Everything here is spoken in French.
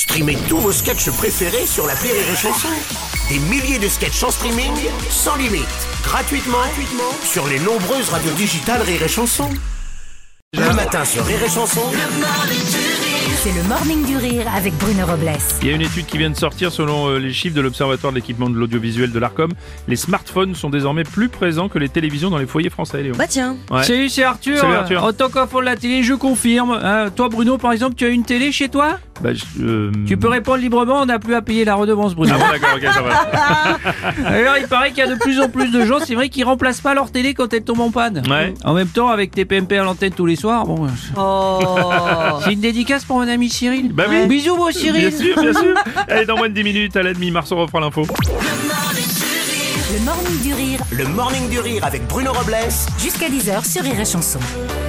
Streamez tous vos sketchs préférés sur l'appli Rire et Chanson. Des milliers de sketchs en streaming, sans limite, gratuitement sur les nombreuses radios digitales Rire et Chanson. Le matin sur Rire et Chanson. C'est le Morning du Rire avec Bruno Robles. Il y a une étude qui vient de sortir selon les chiffres de l'Observatoire de l'équipement de l'audiovisuel de l'Arcom. Les smartphones sont désormais plus présents que les télévisions dans les foyers français, Léon. Bah tiens. Ouais. Salut, c'est Arthur. Salut, Arthur. En tant qu'enfant de la télé, je confirme. Toi, Bruno, par exemple, tu as une télé chez toi? Bah, Tu peux répondre librement, on n'a plus à payer la redevance, Bruno. Ah bon, d'accord, ok, ça va. Alors, il paraît qu'il y a de plus en plus de gens, c'est vrai, qui remplacent pas leur télé quand elle tombe en panne. Ouais. En même temps, avec tes PMP à l'antenne tous les soirs, bon... Oh. C'est une dédicace pour mon ami Cyril. Bah oui. Bisous, mon Cyril. Bien sûr, bien sûr. Allez, dans moins de 10 minutes, à la demi, Marceau reprend l'info. Le Morning du Rire Le Morning du Rire avec Bruno Robles jusqu'à 10h sur Rire et Chanson.